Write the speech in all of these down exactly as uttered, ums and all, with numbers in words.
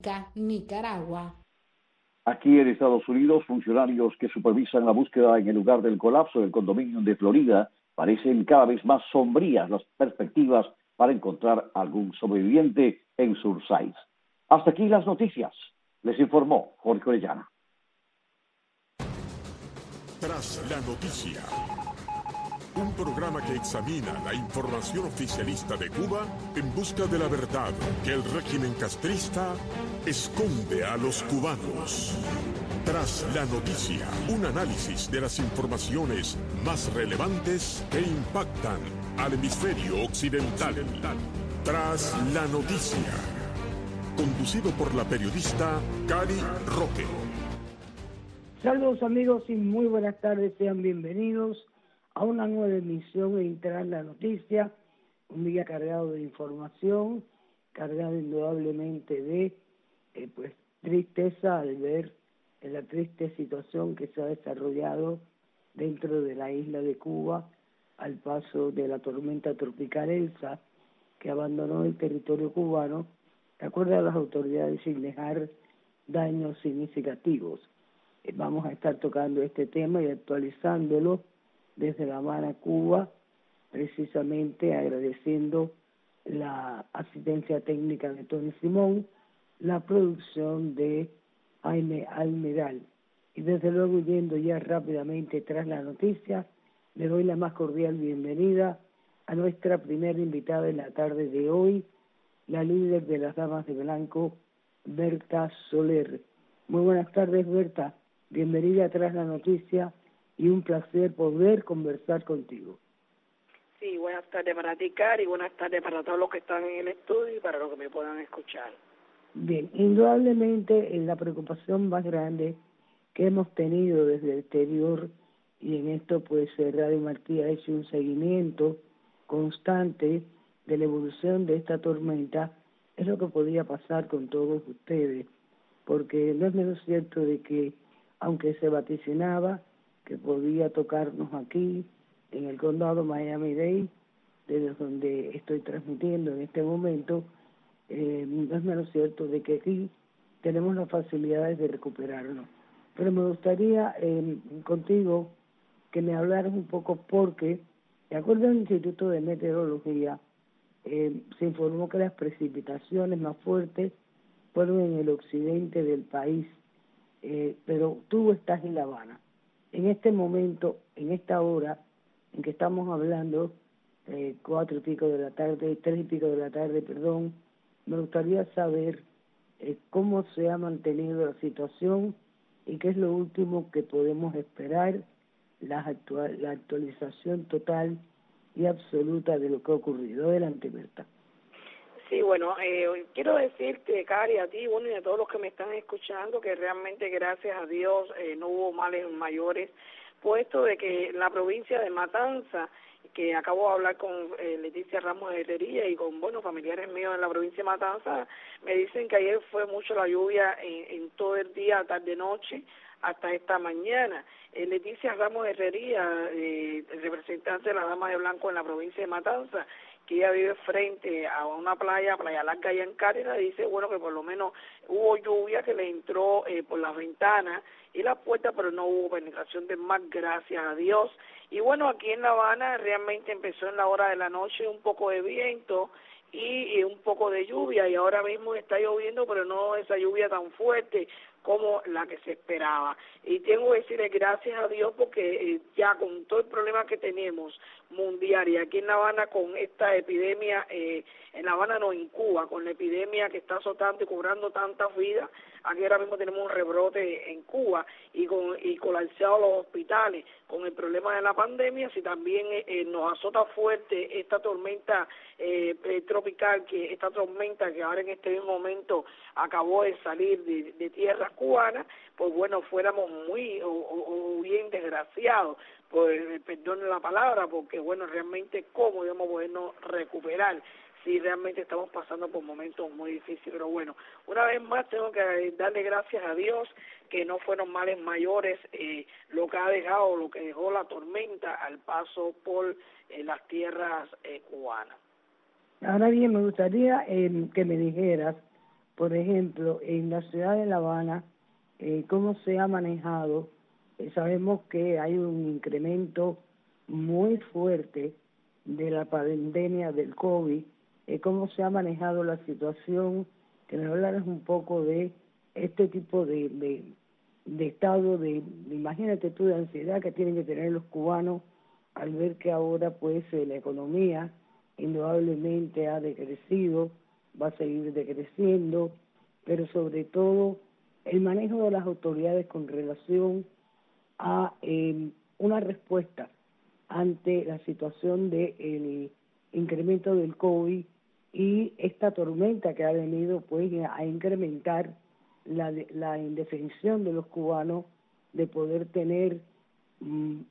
Nicaragua. Aquí en Estados Unidos, funcionarios que supervisan la búsqueda en el lugar del colapso del condominio de Florida parecen cada vez más sombrías las perspectivas para encontrar algún sobreviviente en Surfside. Hasta aquí las noticias. Les informó Jorge Orellana. Tras la noticia, un programa que examina la información oficialista de Cuba en busca de la verdad que el régimen castrista esconde a los cubanos. Tras la noticia, un análisis de las informaciones más relevantes que impactan al hemisferio occidental. Tras la noticia, conducido por la periodista Cari Roque. Saludos amigos y muy buenas tardes, sean bienvenidos a una nueva emisión de Tras la Noticia, un día cargado de información, cargado indudablemente de eh, pues tristeza al ver en la triste situación que se ha desarrollado dentro de la isla de Cuba al paso de la tormenta tropical Elsa, que abandonó el territorio cubano, de acuerdo a las autoridades, sin dejar daños significativos. Eh, vamos a estar tocando este tema y actualizándolo desde La Habana, Cuba, precisamente agradeciendo la asistencia técnica de Tony Simón, la producción de Jaime Almeral. Y desde luego, yendo ya rápidamente tras la noticia, le doy la más cordial bienvenida a nuestra primera invitada en la tarde de hoy, la líder de las Damas de Blanco, Berta Soler. Muy buenas tardes, Berta. Bienvenida a Tras la Noticia y un placer poder conversar contigo. Sí, buenas tardes para ti, Cari, y buenas tardes para todos los que están en el estudio y para los que me puedan escuchar. Bien, indudablemente en la preocupación más grande que hemos tenido desde el exterior, y en esto pues Radio Martí ha hecho un seguimiento constante de la evolución de esta tormenta, es lo que podía pasar con todos ustedes, porque no es menos cierto de que aunque se vaticinaba que podía tocarnos aquí en el condado Miami-Dade, desde donde estoy transmitiendo en este momento, eh, no es menos cierto de que aquí tenemos las facilidades de recuperarnos. Pero me gustaría eh, contigo que me hablaras un poco porque, de acuerdo al Instituto de Meteorología, eh, se informó que las precipitaciones más fuertes fueron en el occidente del país, eh, pero tú estás en La Habana. En este momento, en esta hora en que estamos hablando, eh, cuatro y pico de la tarde, tres y pico de la tarde, perdón, me gustaría saber eh, cómo se ha mantenido la situación y qué es lo último que podemos esperar, la, actual, la actualización total y absoluta de lo que ha ocurrido. Adelante, Berta. Sí, bueno, eh, quiero decirte, Cari, a ti, bueno, y a todos los que me están escuchando, que realmente, gracias a Dios, eh, no hubo males mayores, puesto de que en la provincia de Matanza, que acabo de hablar con eh, Leticia Ramos de Herrería y con, bueno, familiares míos en la provincia de Matanza, me dicen que ayer fue mucho la lluvia en, en todo el día, tarde-noche, hasta esta mañana. Eh, Leticia Ramos de Herrería, eh, representante de la Dama de Blanco en la provincia de Matanza, que ella vive frente a una playa, Playa Larga allá en Cárdenas, dice, bueno, que por lo menos hubo lluvia que le entró eh, por las ventanas y las puertas, pero no hubo penetración del mar, gracias a Dios. Y bueno, aquí en La Habana realmente empezó en la hora de la noche un poco de viento y, y un poco de lluvia, y ahora mismo está lloviendo, pero no esa lluvia tan fuerte como la que se esperaba. Y tengo que decirle gracias a Dios porque eh, ya con todo el problema que tenemos mundial y aquí en La Habana con esta epidemia, eh, en La Habana no, en Cuba, con la epidemia que está azotando y cobrando tantas vidas, aquí ahora mismo tenemos un rebrote en Cuba y con y colapsados los hospitales con el problema de la pandemia, si también eh, nos azota fuerte esta tormenta eh, eh, tropical, que esta tormenta que ahora en este mismo momento acabó de salir de, de tierras cubanas, pues bueno, fuéramos muy o, o, o bien desgraciados, pues perdone la palabra, porque bueno, realmente cómo debemos podernos recuperar si realmente estamos pasando por momentos muy difíciles. Pero bueno, una vez más tengo que darle gracias a Dios que no fueron males mayores eh, lo que ha dejado, lo que dejó la tormenta al paso por eh, las tierras eh, cubanas. Ahora bien, me gustaría eh, que me dijeras por ejemplo, en la ciudad de La Habana, eh, cómo se ha manejado. Eh, sabemos que hay un incremento muy fuerte de la pandemia del COVID, eh, cómo se ha manejado la situación, que me hablaras un poco de este tipo de, de, de estado de, de, imagínate tú, de ansiedad que tienen que tener los cubanos al ver que ahora pues eh, la economía indudablemente ha decrecido, va a seguir decreciendo, pero sobre todo el manejo de las autoridades con relación a eh, una respuesta ante la situación del incremento del COVID y esta tormenta que ha venido pues a incrementar la, la indefensión de los cubanos de poder tener mmm,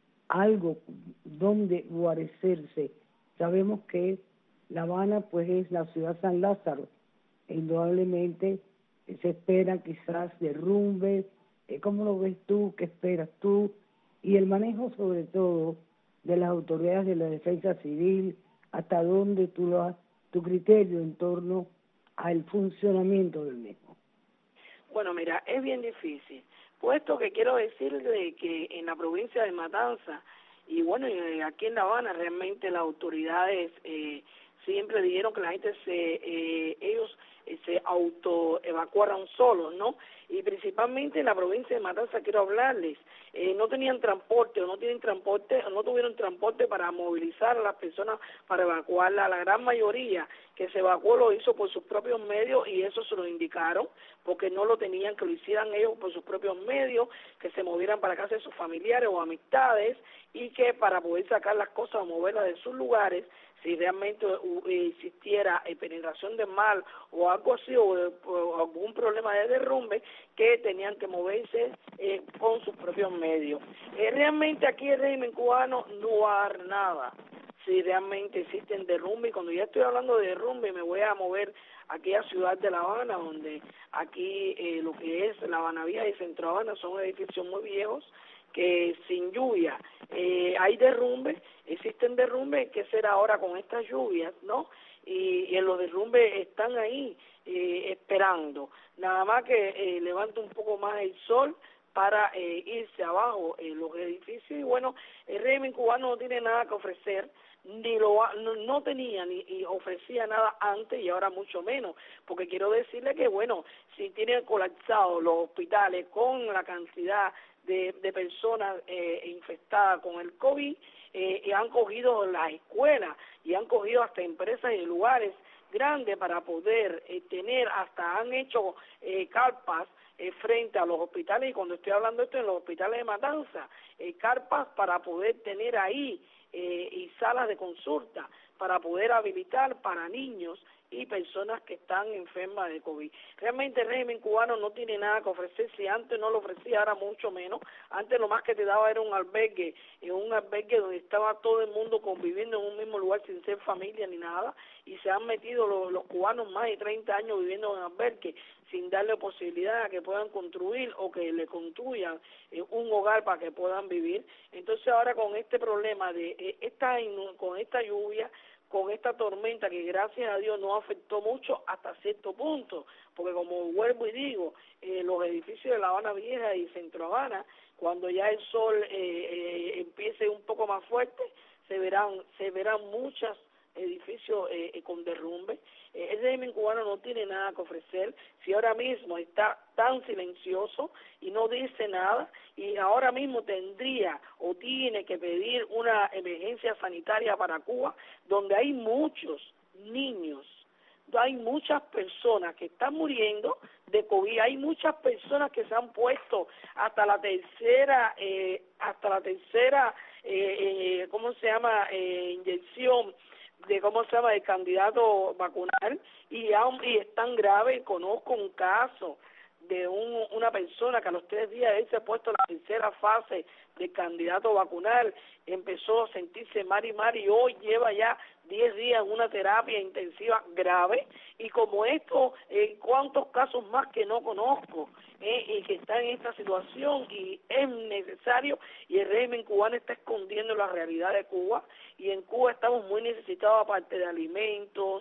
algo donde guarecerse. Sabemos que La Habana pues es la ciudad San Lázaro, indudablemente se espera quizás derrumbe. ¿Cómo lo ves tú? ¿Qué esperas tú? Y el manejo sobre todo de las autoridades de la defensa civil, hasta dónde tú lo has, tu criterio en torno al funcionamiento del mismo. Bueno, mira, es bien difícil, puesto que quiero decirle que en la provincia de Matanzas, y bueno, aquí en La Habana realmente las autoridades eh, siempre dijeron que la gente se, eh, ellos eh, se autoevacuaron solos, ¿no? Y principalmente en la provincia de Matanzas quiero hablarles, eh, no tenían transporte o no tienen transporte o no tuvieron transporte para movilizar a las personas para evacuarla. La gran mayoría que se evacuó lo hizo por sus propios medios y eso se lo indicaron porque no lo tenían, que lo hicieran ellos por sus propios medios, que se movieran para casa de sus familiares o amistades y que para poder sacar las cosas o moverlas de sus lugares, si realmente existiera penetración de mal o algo así, o, o algún problema de derrumbe, que tenían que moverse eh, con sus propios medios. Eh, realmente aquí el régimen cubano no va a dar nada si realmente existen derrumbes, y cuando ya estoy hablando de derrumbe me voy a mover aquí a Ciudad de La Habana, donde aquí eh, lo que es La Habana Vieja y Centro Habana son edificios muy viejos, que sin lluvia eh, hay derrumbes, existen derrumbes. ¿Qué será ahora con estas lluvias, no? Y, y los derrumbes están ahí eh, esperando, nada más que eh, levante un poco más el sol para eh, irse abajo en los edificios. Y bueno, el régimen cubano no tiene nada que ofrecer, ni lo no, no tenía ni y ofrecía nada antes y ahora mucho menos, porque quiero decirle que bueno, si tienen colapsados los hospitales con la cantidad de, de personas eh, infectadas con el COVID, eh, y han cogido las escuelas y han cogido hasta empresas y lugares grandes para poder eh, tener, hasta han hecho eh, carpas eh, frente a los hospitales, y cuando estoy hablando esto en los hospitales de Matanzas, eh, carpas para poder tener ahí eh, y salas de consulta para poder habilitar para niños y personas que están enfermas de COVID. Realmente el régimen cubano no tiene nada que ofrecer, si antes no lo ofrecía, ahora mucho menos. Antes lo más que te daba era un albergue, en un albergue donde estaba todo el mundo conviviendo en un mismo lugar sin ser familia ni nada, y se han metido los, los cubanos más de treinta años viviendo en albergue sin darle posibilidad a que puedan construir o que le construyan eh, un hogar para que puedan vivir. Entonces ahora con este problema de eh, esta con esta lluvia, con esta tormenta que gracias a Dios no afectó mucho hasta cierto punto, porque como vuelvo y digo, eh, los edificios de La Habana Vieja y Centro Habana, cuando ya el sol eh, eh, empiece un poco más fuerte, se verán se verán muchos edificios eh, eh, con derrumbe. Eh, el régimen cubano no tiene nada que ofrecer, si ahora mismo está tan silencioso y no dice nada, y ahora mismo tendría o tiene que pedir una emergencia sanitaria para Cuba, donde hay muchos niños, hay muchas personas que están muriendo de COVID, hay muchas personas que se han puesto hasta la tercera, eh, hasta la tercera, eh, eh, ¿cómo se llama?, eh, inyección de cómo se llama el candidato vacunal, y, aún, y es tan grave. Conozco un caso de un, una persona que a los tres días él se ha puesto la tercera fase del candidato vacunal, empezó a sentirse mal y mal, y hoy lleva ya diez días en una terapia intensiva grave, y como esto, eh, cuántos casos más que no conozco, eh, y que están en esta situación, y es necesario, y el régimen cubano está escondiendo la realidad de Cuba, y en Cuba estamos muy necesitados, aparte de alimentos,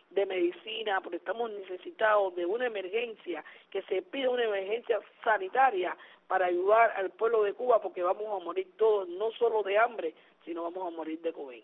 de medicina, porque estamos necesitados de una emergencia, que se pide una emergencia sanitaria para ayudar al pueblo de Cuba, porque vamos a morir todos, no solo de hambre, sino vamos a morir de COVID.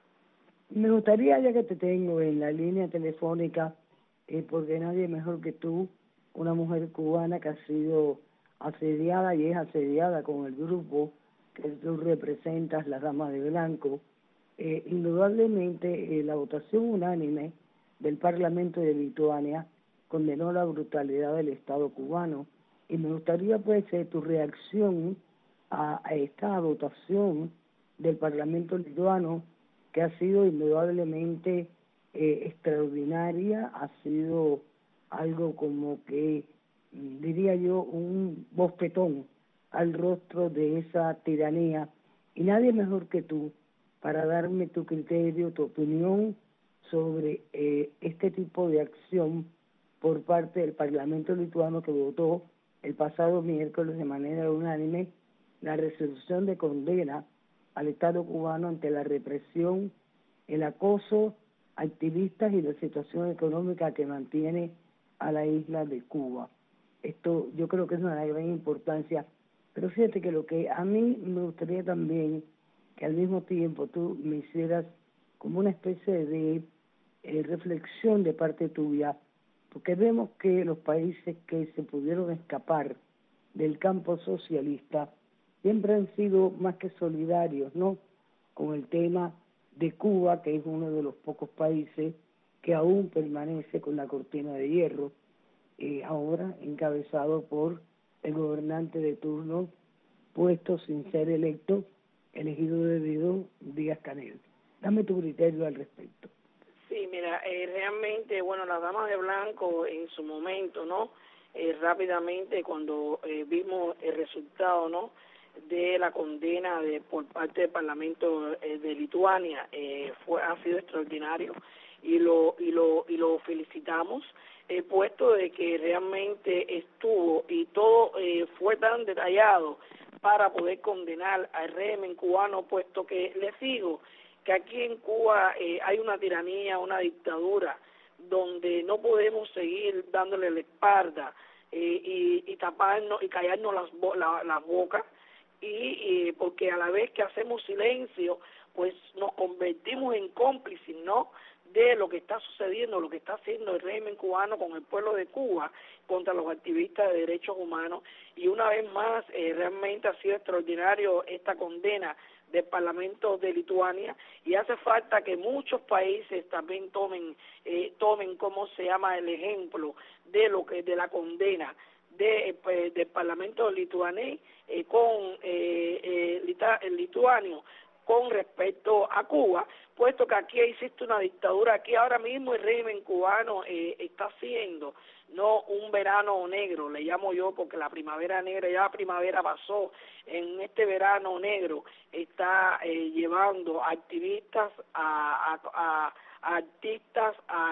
Me gustaría, ya que te tengo en la línea telefónica, eh, porque nadie mejor que tú, una mujer cubana que ha sido asediada y es asediada con el grupo que tú representas, las Damas de Blanco. Eh, indudablemente, eh, la votación unánime del Parlamento de Lituania condenó la brutalidad del Estado cubano, y me gustaría pues eh, tu reacción a, a esta votación del Parlamento lituano, que ha sido indudablemente eh, extraordinaria, ha sido algo como que, diría yo, un bofetón al rostro de esa tiranía, y nadie mejor que tú para darme tu criterio, tu opinión sobre eh, este tipo de acción por parte del Parlamento lituano, que votó el pasado miércoles de manera unánime la resolución de condena al Estado cubano ante la represión, el acoso a activistas y la situación económica que mantiene a la isla de Cuba. Esto yo creo que es una gran importancia, pero fíjate que lo que a mí me gustaría también que al mismo tiempo tú me hicieras como una especie de eh, reflexión de parte tuya, porque vemos que los países que se pudieron escapar del campo socialista siempre han sido más que solidarios, ¿no?, con el tema de Cuba, que es uno de los pocos países que aún permanece con la cortina de hierro, eh, ahora encabezado por el gobernante de turno, puesto sin ser electo, elegido debido Díaz-Canel. Dame tu criterio al respecto. Sí, mira, eh, realmente, bueno, las Damas de Blanco en su momento, ¿no?, eh, rápidamente cuando eh, vimos el resultado, ¿no?, de la condena de por parte del Parlamento eh, de Lituania, eh, fue ha sido extraordinario y lo y lo y lo felicitamos, eh, puesto de que realmente estuvo y todo eh, fue tan detallado para poder condenar al régimen cubano, puesto que les digo que aquí en Cuba eh, hay una tiranía, una dictadura, donde no podemos seguir dándole la espalda eh, y, y taparnos y callarnos las, la, las bocas, y, y porque a la vez que hacemos silencio, pues nos convertimos en cómplices, ¿no?, de lo que está sucediendo, lo que está haciendo el régimen cubano con el pueblo de Cuba contra los activistas de derechos humanos. Y una vez más, eh, realmente ha sido extraordinario esta condena del Parlamento de Lituania, y hace falta que muchos países también tomen eh, tomen cómo se llama el ejemplo de lo que de la condena de, pues, del Parlamento lituanés eh, con eh, eh, lita, el lituano con respecto a Cuba, puesto que aquí existe una dictadura. Aquí ahora mismo el régimen cubano eh, está haciendo no un verano negro, le llamo yo, porque la primavera negra, ya la primavera pasó, en este verano negro está eh, llevando a activistas, a, a, a, a artistas, a,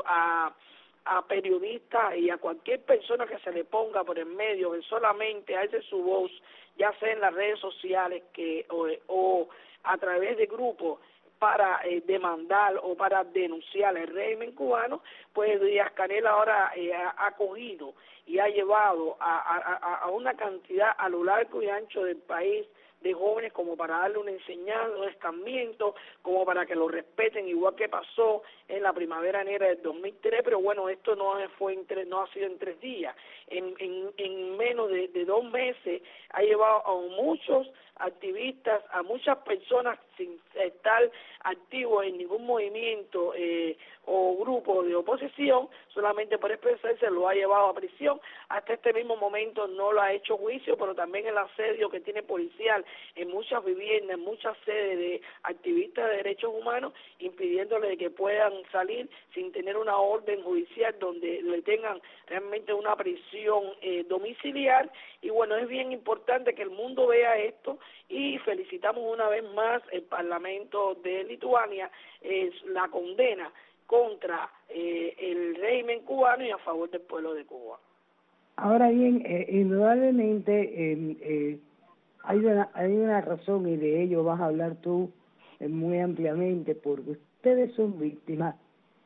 a a periodistas y a cualquier persona que se le ponga por en medio, que solamente alce su voz, ya sea en las redes sociales que o, o a través de grupos para eh, demandar o para denunciar el régimen cubano, pues Díaz-Canel ahora eh, ha, ha cogido y ha llevado a, a, a una cantidad a lo largo y ancho del país de jóvenes como para darle una enseñanza, un escarmiento, como para que lo respeten, igual que pasó en la primavera negra del dos mil tres, pero bueno, esto no fue en tres, no ha sido en tres días, en, en, en menos de, de dos meses ha llevado a muchos activistas, a muchas personas sin estar activos en ningún movimiento eh, o grupo de oposición, solamente por expresarse lo ha llevado a prisión. Hasta este mismo momento no lo ha hecho juicio, pero también el asedio que tiene policial en muchas viviendas, en muchas sedes de activistas de derechos humanos, impidiéndole que puedan salir sin tener una orden judicial donde le tengan realmente una prisión eh, domiciliar. Y bueno, es bien importante que el mundo vea esto, y felicitamos una vez más el Parlamento de Lituania, es la condena contra eh, el régimen cubano y a favor del pueblo de Cuba. Ahora bien, eh, indudablemente eh, eh, hay, una, hay una razón, y de ello vas a hablar tú eh, muy ampliamente, porque ustedes son víctimas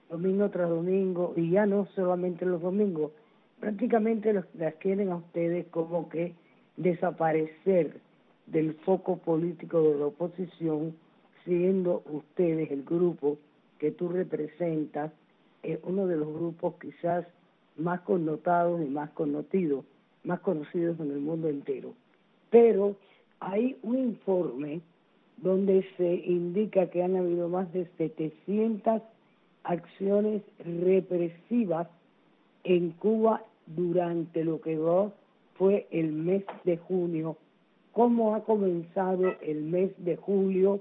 domingo tras domingo, y ya no solamente los domingos, prácticamente los, las quieren a ustedes como que desaparecer del foco político de la oposición, siendo ustedes el grupo que tú representas, eh, uno de los grupos quizás más connotados y más conocidos, más conocidos en el mundo entero. Pero hay un informe donde se indica que han habido más de setecientas acciones represivas en Cuba durante lo que fue el mes de junio. ¿Cómo ha comenzado el mes de julio,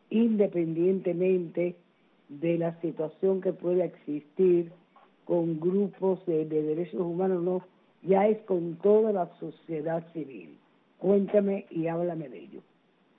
independientemente de la situación que pueda existir con grupos de, de derechos humanos? No, ya es con toda la sociedad civil. Cuéntame y háblame de ello.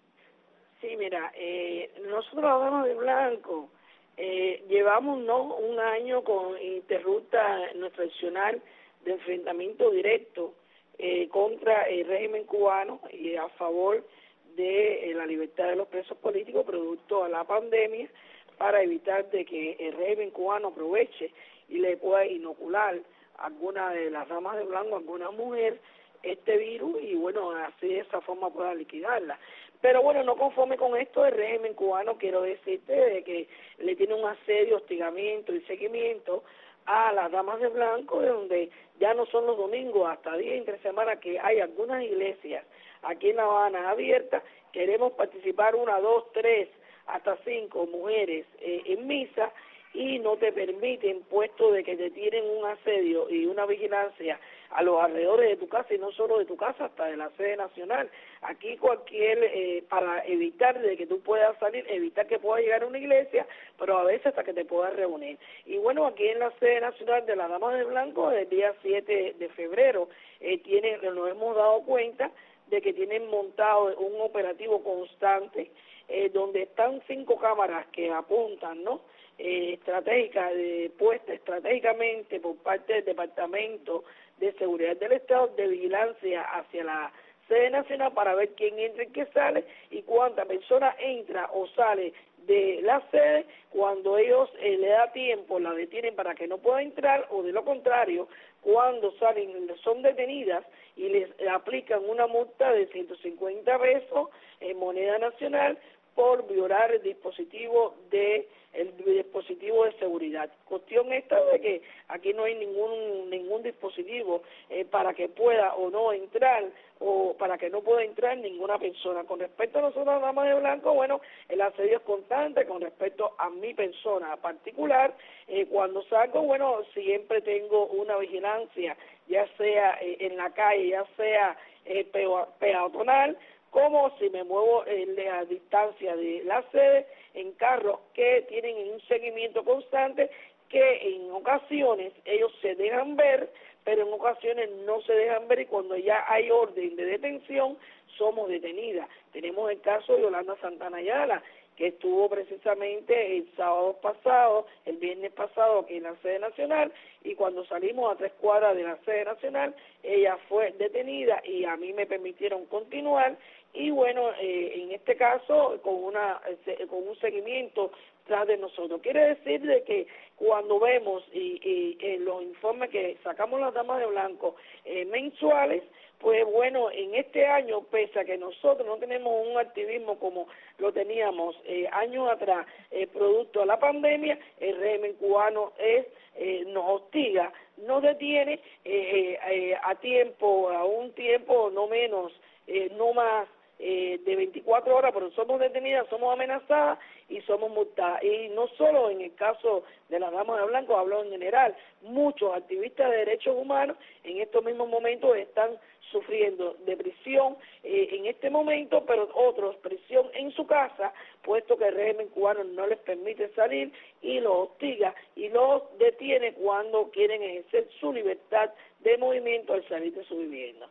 Sí, mira, eh, nosotros las Damas de Blanco eh, llevamos no un año con interrupta nuestro accionar de enfrentamiento directo eh, contra el régimen cubano y a favor de eh, la libertad de los presos políticos producto a la pandemia, para evitar de que el régimen cubano aproveche y le pueda inocular a alguna de las damas de blanco, a alguna mujer, este virus, y bueno, así de esa forma pueda liquidarla. Pero bueno, no conforme con esto, el régimen cubano, quiero decirte de que le tiene un asedio, hostigamiento y seguimiento a las damas de blanco, de donde ya no son los domingos, hasta día entre semana, que hay algunas iglesias aquí en La Habana abiertas. Queremos participar una, dos, tres, hasta cinco mujeres eh, en misa, y no te permiten, puesto de que te tienen un asedio y una vigilancia a los alrededores de tu casa, y no solo de tu casa, hasta de la sede nacional. Aquí cualquier, eh, para evitar de que tú puedas salir, evitar que puedas llegar a una iglesia, pero a veces hasta que te puedas reunir. Y bueno, aquí en la sede nacional de las Damas de Blanco, el día siete de febrero, eh, tiene, nos hemos dado cuenta de que tienen montado un operativo constante, eh, donde están cinco cámaras que apuntan, ¿no?, Eh, estratégica, de, puesta estratégicamente por parte del Departamento de Seguridad del Estado, de vigilancia hacia la sede nacional, para ver quién entra y quién sale, y cuánta persona entra o sale de la sede. Cuando ellos eh, le da tiempo, la detienen para que no pueda entrar, o de lo contrario, cuando salen, son detenidas y les aplican una multa de ciento cincuenta pesos en moneda nacional por violar el dispositivo de el dispositivo de seguridad. Cuestión esta de que aquí no hay ningún ningún dispositivo eh, para que pueda o no entrar, o para que no pueda entrar ninguna persona. Con respecto a nosotros, damas de blanco, bueno, el asedio es constante. Con respecto a mi persona particular, eh, cuando salgo, bueno, siempre tengo una vigilancia, ya sea eh, en la calle, ya sea eh, peatonal, como si me muevo en la distancia de la sede, en carros que tienen un seguimiento constante, que en ocasiones ellos se dejan ver, pero en ocasiones no se dejan ver, y cuando ya hay orden de detención, somos detenidas. Tenemos el caso de Yolanda Santana Ayala, que estuvo precisamente el sábado pasado, el viernes pasado, aquí en la sede nacional, y cuando salimos a tres cuadras de la sede nacional, ella fue detenida y a mí me permitieron continuar, y bueno, eh, en este caso, con una con un seguimiento tras de nosotros. Quiere decir de que cuando vemos y, y eh, los informes que sacamos las damas de blanco eh, mensuales, pues bueno, en este año, pese a que nosotros no tenemos un activismo como lo teníamos eh, años atrás, eh, producto de la pandemia, el régimen cubano es eh, nos hostiga, nos detiene eh, eh, a tiempo, a un tiempo no menos, eh, no más, Eh, de veinticuatro horas, pero somos detenidas, somos amenazadas y somos multadas. Y no solo en el caso de las damas de blanco, hablo en general, muchos activistas de derechos humanos en estos mismos momentos están sufriendo de prisión eh, en este momento, pero otros prisión en su casa, puesto que el régimen cubano no les permite salir y los hostiga y los detiene cuando quieren ejercer su libertad de movimiento al salir de su vivienda.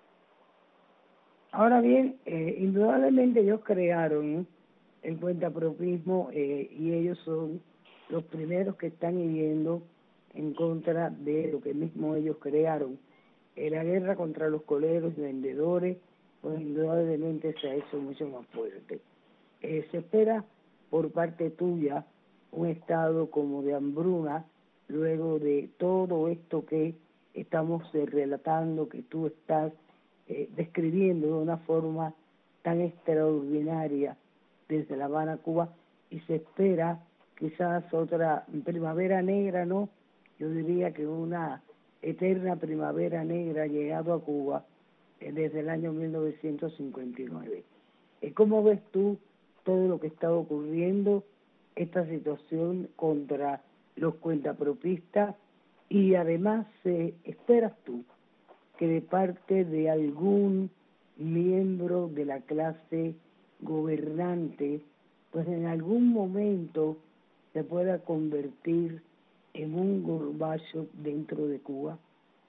Ahora bien, eh, indudablemente ellos crearon el cuentapropismo eh, y ellos son los primeros que están yendo en contra de lo que mismo ellos crearon. Eh, la guerra contra los coleros y vendedores, pues indudablemente se ha hecho mucho más fuerte. Eh, se espera por parte tuya un estado como de hambruna luego de todo esto que estamos eh, relatando, que tú estás eh, describiendo de una forma tan extraordinaria desde La Habana, Cuba, y se espera quizás otra primavera negra, ¿no? Yo diría que una eterna primavera negra ha llegado a Cuba eh, desde el año mil novecientos cincuenta y nueve. Eh, ¿Cómo ves tú todo lo que está ocurriendo, esta situación contra los cuentapropistas? Y además, eh, ¿esperas tú que de parte de algún miembro de la clase gobernante, pues en algún momento se pueda convertir en un Gorbachov dentro de Cuba?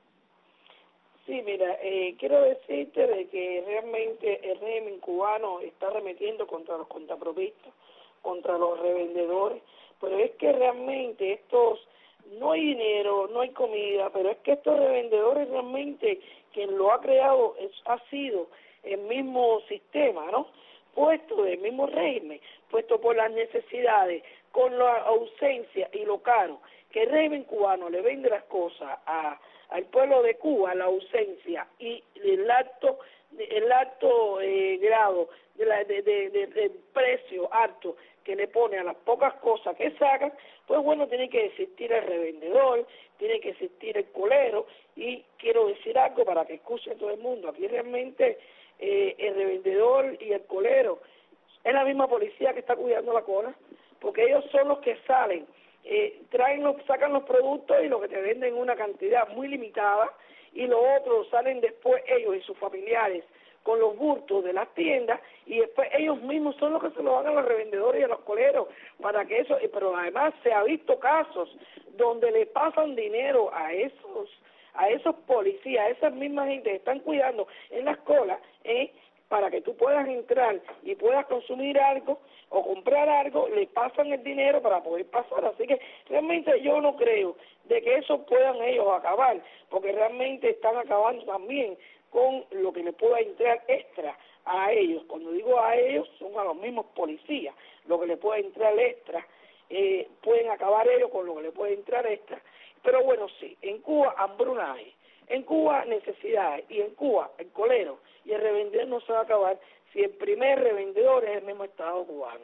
Sí, mira, eh, quiero decirte de que realmente el régimen cubano está arremetiendo contra los contrapropistas, contra los revendedores, pero es que realmente estos, no hay dinero, no hay comida, pero es que estos revendedores realmente, quien lo ha creado es, ha sido el mismo sistema, ¿no? Puesto del mismo régimen, puesto por las necesidades, con la ausencia y lo caro que el régimen cubano le vende las cosas a, al pueblo de Cuba, la ausencia y el alto, el alto eh, grado de la, de, de, de, de precio alto que le pone a las pocas cosas que sacan, pues bueno, tiene que existir el revendedor, tiene que existir el colero, y quiero decir algo para que escuche todo el mundo, aquí realmente eh, el revendedor y el colero es la misma policía que está cuidando la cola, porque ellos son los que salen, eh, traen los, sacan los productos y lo que te venden en una cantidad muy limitada, y los otros salen después ellos y sus familiares con los bultos de las tiendas, y después ellos mismos son los que se lo dan a los revendedores y a los coleros, para que eso, pero además se ha visto casos donde le pasan dinero a esos, a esos policías, a esas mismas gente que están cuidando en las colas, eh, para que tú puedas entrar y puedas consumir algo o comprar algo, le pasan el dinero para poder pasar. Así que realmente yo no creo de que eso puedan ellos acabar, porque realmente están acabando también con lo que le pueda entrar extra a ellos. Cuando digo a ellos, son a los mismos policías, lo que le pueda entrar extra, eh, pueden acabar ellos con lo que le puede entrar extra. Pero bueno, sí, en Cuba hambruna hay, en Cuba necesidades, y en Cuba el colero y el revendedor no se va a acabar si el primer revendedor es el mismo Estado cubano.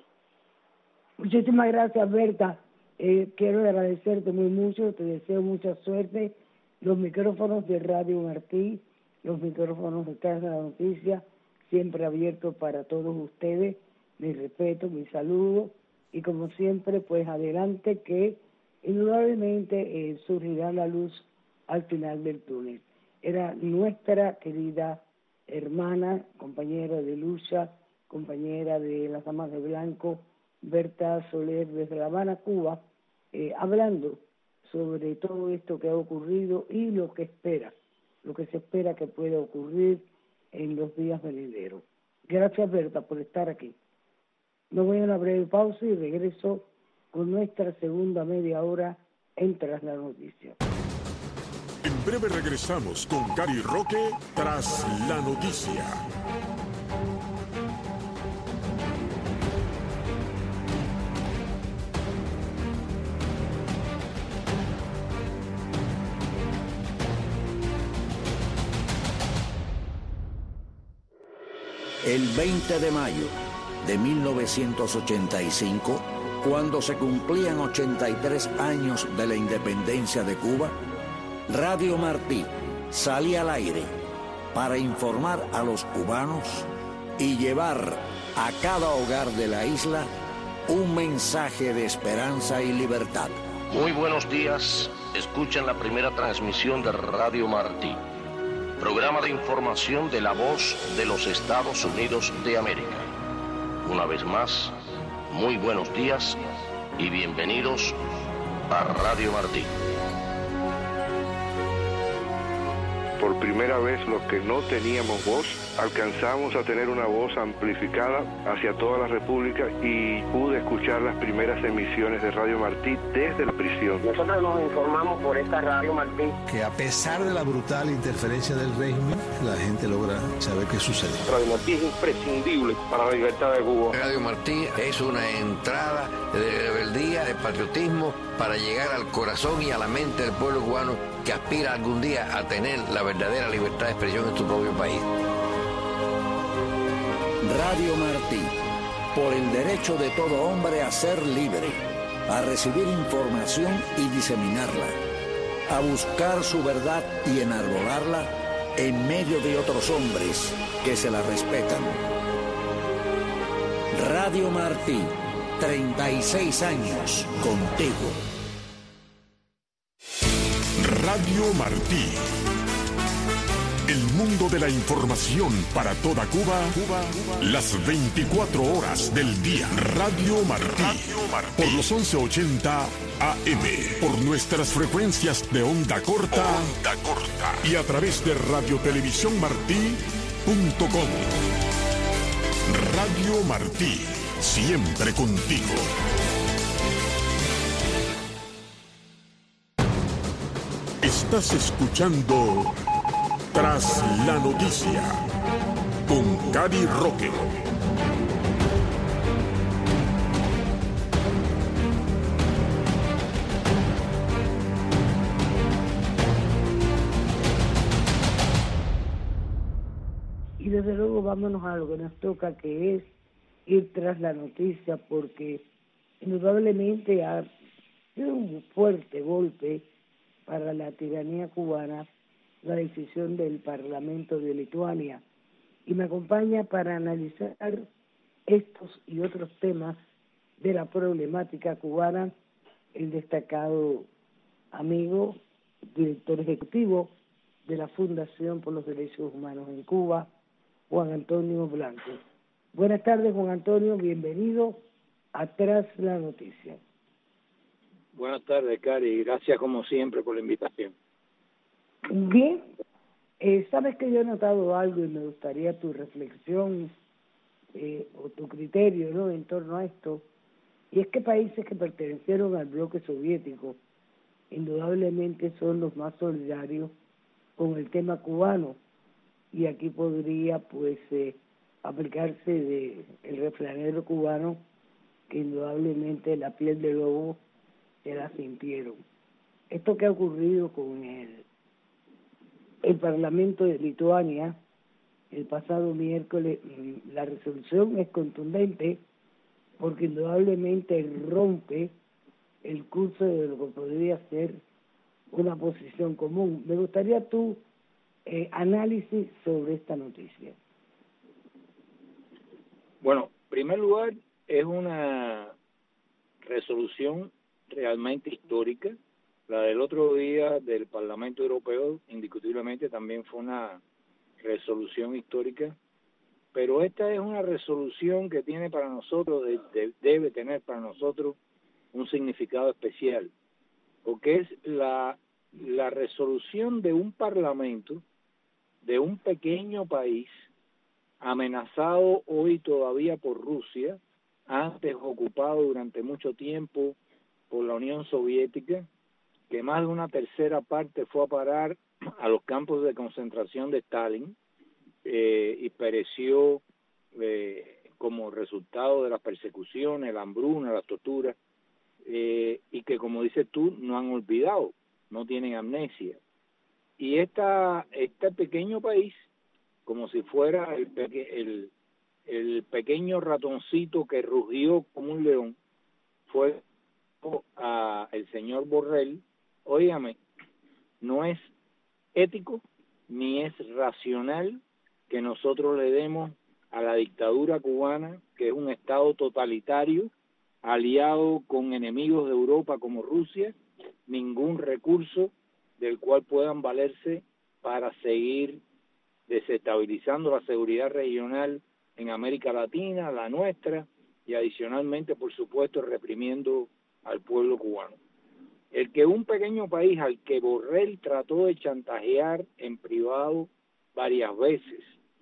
Muchísimas gracias, Berta. Eh, quiero agradecerte muy mucho, te deseo mucha suerte. Los micrófonos de Radio Martí, los micrófonos de Casa de la Noticia, siempre abiertos para todos ustedes. Mi respeto, mi saludo, y como siempre, pues adelante, que indudablemente eh, surgirá la luz al final del túnel. Era nuestra querida hermana, compañera de lucha, compañera de las Damas de Blanco, Berta Soler, desde La Habana, Cuba, eh, hablando sobre todo esto que ha ocurrido y lo que espera, lo que se espera que pueda ocurrir en los días venideros. Gracias, Berta, por estar aquí. Me voy a una breve pausa y regreso con nuestra segunda media hora en Tras la Noticia. En breve regresamos con Gary Roque Tras la Noticia. El veinte de mayo de mil novecientos ochenta y cinco, cuando se cumplían ochenta y tres años de la independencia de Cuba, Radio Martí salía al aire para informar a los cubanos y llevar a cada hogar de la isla un mensaje de esperanza y libertad. Muy buenos días, escuchan la primera transmisión de Radio Martí, programa de información de la voz de los Estados Unidos de América. Una vez más, muy buenos días y bienvenidos a Radio Martí. por primera vez los que no teníamos voz, alcanzamos a tener una voz amplificada hacia toda la República y pude escuchar las primeras emisiones de Radio Martí desde la prisión. Nosotros nos informamos por esta Radio Martí que a pesar de la brutal interferencia del régimen, la gente logra saber qué sucede. Radio Martí es imprescindible para la libertad de Cuba. Radio Martí es una entrada de rebeldía, de patriotismo, para llegar al corazón y a la mente del pueblo cubano que aspira algún día a tener la verdadera libertad de expresión en su propio país. Radio Martí, por el derecho de todo hombre a ser libre, a recibir información y diseminarla, a buscar su verdad y enarbolarla en medio de otros hombres que se la respetan. Radio Martí, treinta y seis años contigo. Radio Martí. El mundo de la información para toda Cuba, Cuba, las veinticuatro horas del día. Radio Martí, Radio Martí. Por los once ochenta A M, por nuestras frecuencias de onda corta, onda corta y a través de radiotelevisión martí punto com. Radio Martí, siempre contigo. Estás escuchando Tras la Noticia con Cady Roque. Y desde luego vámonos a lo que nos toca, que es ir tras la noticia, porque indudablemente ha sido un fuerte golpe para la tiranía cubana la decisión del Parlamento de Lituania. Y me acompaña para analizar estos y otros temas de la problemática cubana el destacado amigo, director ejecutivo de la Fundación por los Derechos Humanos en Cuba, Juan Antonio Blanco. Buenas tardes, Juan Antonio, bienvenido a Tras la Noticia. Buenas tardes, Cari, gracias como siempre por la invitación. Bien, eh, sabes que yo he notado algo y me gustaría tu reflexión eh, o tu criterio, ¿no?, en torno a esto, y es que países que pertenecieron al bloque soviético indudablemente son los más solidarios con el tema cubano, y aquí podría pues eh, aplicarse de el refranero cubano, que indudablemente la piel de lobo se la sintieron. Esto que ha ocurrido con el, el Parlamento de Lituania el pasado miércoles, la resolución es contundente porque indudablemente rompe el curso de lo que podría ser una posición común. Me gustaría tu eh, análisis sobre esta noticia. Bueno, en primer lugar, es una resolución realmente histórica. La del otro día del Parlamento Europeo indiscutiblemente también fue una resolución histórica, pero esta es una resolución que tiene para nosotros, de, de, debe tener para nosotros un significado especial, porque es la, la resolución de un parlamento de un pequeño país amenazado hoy todavía por Rusia, antes ocupado durante mucho tiempo por la Unión Soviética, que más de una tercera parte fue a parar a los campos de concentración de Stalin eh, y pereció eh, como resultado de las persecuciones, la hambruna, las torturas, eh, y que, como dices tú, no han olvidado, no tienen amnesia. Y esta, este pequeño país, como si fuera el, peque, el, el pequeño ratoncito que rugió como un león, fue a el señor Borrell. Óigame, no es ético ni es racional que nosotros le demos a la dictadura cubana, que es un estado totalitario, aliado con enemigos de Europa como Rusia, ningún recurso del cual puedan valerse para seguir desestabilizando la seguridad regional en América Latina, la nuestra, y adicionalmente, por supuesto, reprimiendo al pueblo cubano. el que un pequeño país al que Borrell trató de chantajear en privado varias veces,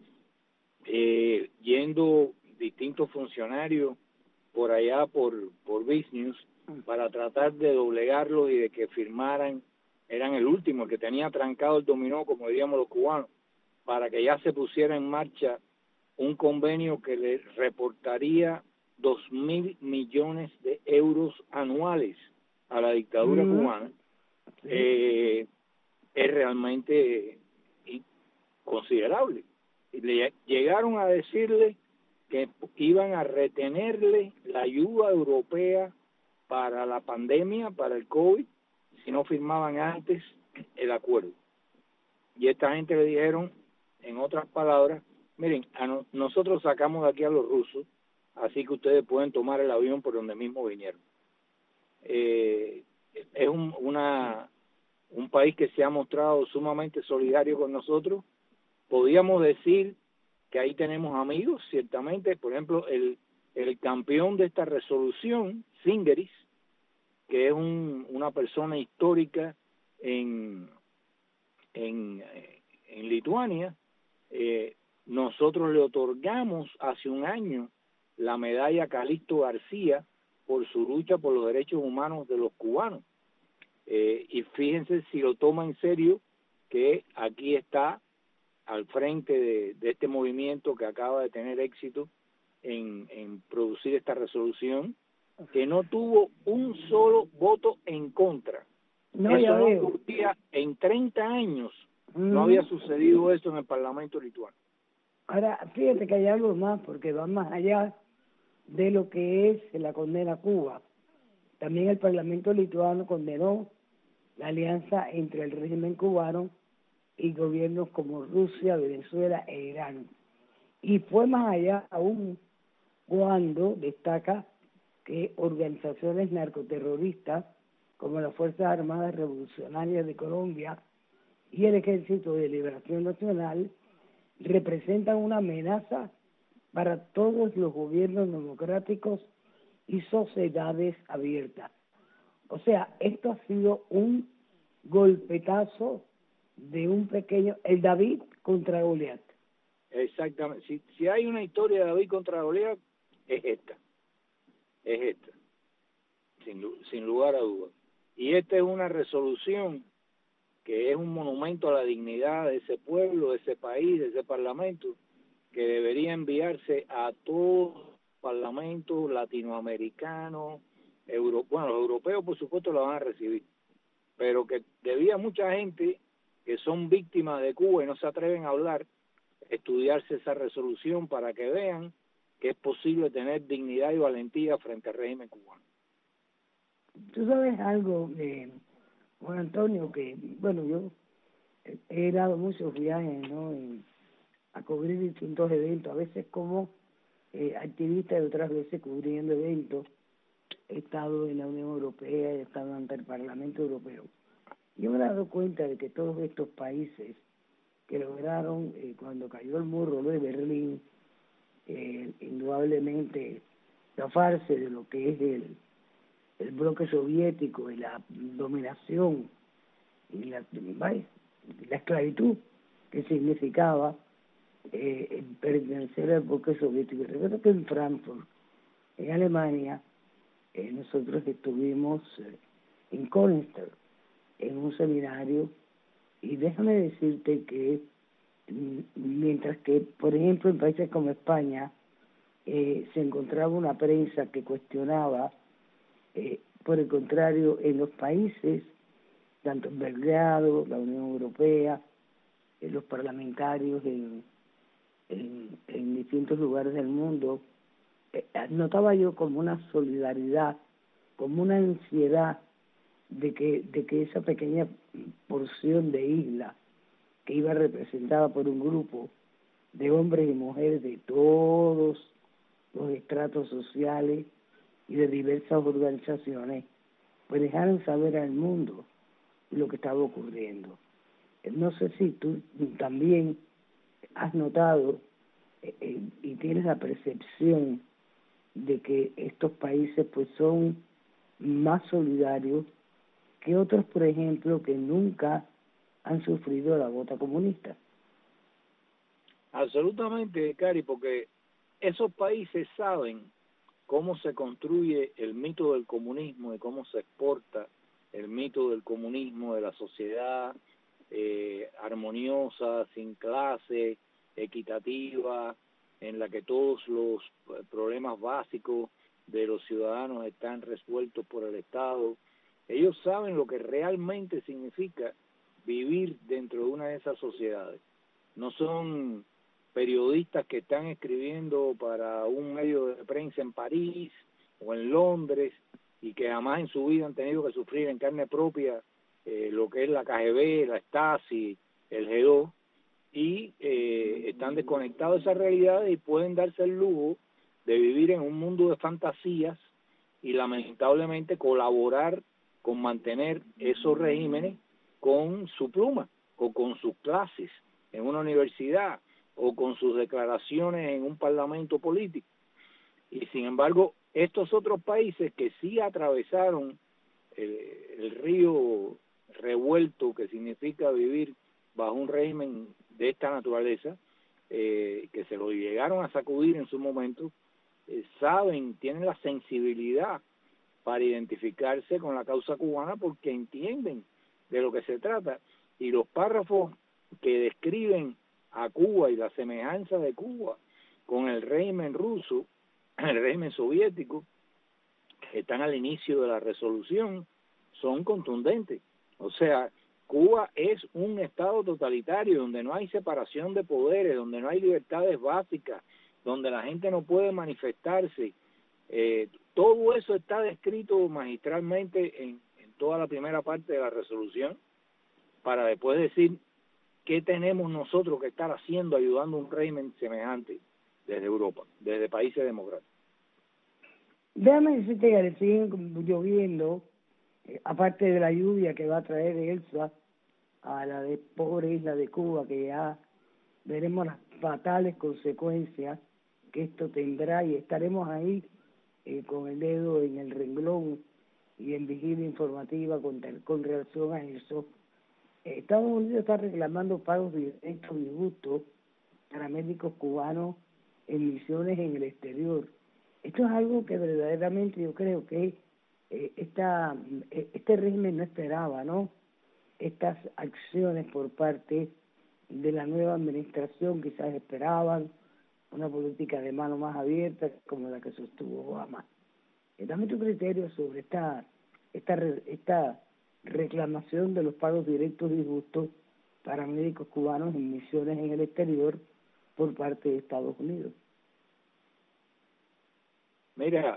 eh, yendo distintos funcionarios por allá por, por Business para tratar de doblegarlos y de que firmaran, eran el último, el que tenía trancado el dominó, como diríamos los cubanos, para que ya se pusiera en marcha un convenio que le reportaría dos mil millones de euros anuales a la dictadura mm. cubana, sí. eh, es realmente considerable. Le llegaron a decirle que iban a retenerle la ayuda europea para la pandemia, para el COVID, si no firmaban antes el acuerdo. Y esta gente le dijeron, en otras palabras, miren, a no, nosotros sacamos de aquí a los rusos, así que ustedes pueden tomar el avión por donde mismo vinieron. Eh, es un, una, un país que se ha mostrado sumamente solidario con nosotros. Podríamos decir que ahí tenemos amigos, ciertamente. Por ejemplo, el, el campeón de esta resolución, Zingeris, que es un, una persona histórica en, en, en Lituania, eh, nosotros le otorgamos hace un año la medalla Calixto García por su lucha por los derechos humanos de los cubanos. Eh, y fíjense si lo toma en serio, que aquí está al frente de, de este movimiento que acaba de tener éxito en, en producir esta resolución, que no tuvo un solo voto en contra. No, eso no veo. ocurría en treinta años, mm. no Mm. había sucedido eso en el Parlamento lituano. Ahora, fíjate que hay algo más, porque va más allá de lo que es la condena a Cuba. También el Parlamento lituano condenó la alianza entre el régimen cubano y gobiernos como Rusia, Venezuela e Irán. Y fue más allá aún cuando destaca que organizaciones narcoterroristas como las Fuerzas Armadas Revolucionarias de Colombia y el Ejército de Liberación Nacional representan una amenaza para todos los gobiernos democráticos y sociedades abiertas. O sea, esto ha sido un golpetazo de un pequeño, el David contra Goliat. Exactamente. Si, si hay una historia de David contra Goliat, es esta. Es esta. Sin, sin lugar a dudas. Y esta es una resolución que es un monumento a la dignidad de ese pueblo, de ese país, de ese parlamento, que debería enviarse a todos los parlamentos latinoamericanos, euro, bueno, los europeos por supuesto la van a recibir, pero que debía mucha gente que son víctimas de Cuba y no se atreven a hablar, estudiarse esa resolución para que vean que es posible tener dignidad y valentía frente al régimen cubano. Tú sabes algo, eh, Juan Antonio, que, bueno, yo he dado muchos viajes, ¿no?, en, a cubrir distintos eventos, a veces como eh, activista y otras veces cubriendo eventos. He estado en la Unión Europea, he estado ante el Parlamento Europeo. Yo me he dado cuenta de que todos estos países que lograron, eh, cuando cayó el muro de Berlín, eh, indudablemente zafarse de lo que es el, el bloque soviético y la dominación y la, la esclavitud que significaba eh, pertenecer al bloque soviético. Recuerdo que en Frankfurt, en Alemania, eh, nosotros estuvimos eh, en Königsberg, en un seminario, y déjame decirte que mientras que, por ejemplo, en países como España eh, se encontraba una prensa que cuestionaba, eh, por el contrario, en los países, tanto en Belgrado, la Unión Europea, eh, los parlamentarios en, en, en distintos lugares del mundo, eh, notaba yo como una solidaridad, como una ansiedad de que, de que esa pequeña porción de isla que iba representada por un grupo de hombres y mujeres de todos los estratos sociales y de diversas organizaciones, pues dejaran saber al mundo lo que estaba ocurriendo. No sé si tú también has notado eh, y tienes la percepción de que estos países pues son más solidarios que otros, por ejemplo, que nunca han sufrido la gota comunista. Absolutamente, Cari, porque esos países saben cómo se construye el mito del comunismo y cómo se exporta el mito del comunismo, de la sociedad eh, armoniosa, sin clase, equitativa, en la que todos los problemas básicos de los ciudadanos están resueltos por el Estado. Ellos saben lo que realmente significa vivir dentro de una de esas sociedades. No son periodistas que están escribiendo para un medio de prensa en París o en Londres y que jamás en su vida han tenido que sufrir en carne propia eh, lo que es la K G B, la Stasi, el G dos, y eh, están desconectados de esa realidad y pueden darse el lujo de vivir en un mundo de fantasías y lamentablemente colaborar con mantener esos regímenes con su pluma o con sus clases en una universidad o con sus declaraciones en un parlamento político. Y sin embargo, estos otros países que sí atravesaron el, el río revuelto que significa vivir bajo un régimen de esta naturaleza, eh, que se lo llegaron a sacudir en su momento, eh, saben, tienen la sensibilidad para identificarse con la causa cubana porque entienden de lo que se trata. Y los párrafos que describen a Cuba y la semejanza de Cuba con el régimen ruso, el régimen soviético, que están al inicio de la resolución, son contundentes. O sea, Cuba es un estado totalitario donde no hay separación de poderes, donde no hay libertades básicas, donde la gente no puede manifestarse. Eh, todo eso está descrito magistralmente en, en toda la primera parte de la resolución, para después decir qué tenemos nosotros que estar haciendo ayudando a un régimen semejante desde Europa, desde países democráticos. Déjame decirte que siguen lloviendo, eh, aparte de la lluvia que va a traer Elsa a la de pobre isla de Cuba, que ya veremos las fatales consecuencias que esto tendrá y estaremos ahí eh, con el dedo en el renglón y en vigilia informativa con, con relación a eso. Eh, Estados Unidos está reclamando pagos directos y justos para médicos cubanos en misiones en el exterior. Esto es algo que verdaderamente yo creo que eh, esta, eh, este régimen no esperaba, ¿no? Estas acciones por parte de la nueva administración quizás esperaban una política de mano más abierta como la que sostuvo Obama. Eh, dame tu criterio sobre esta, esta, esta reclamación de los pagos directos y justos para médicos cubanos en misiones en el exterior por parte de Estados Unidos. Mira,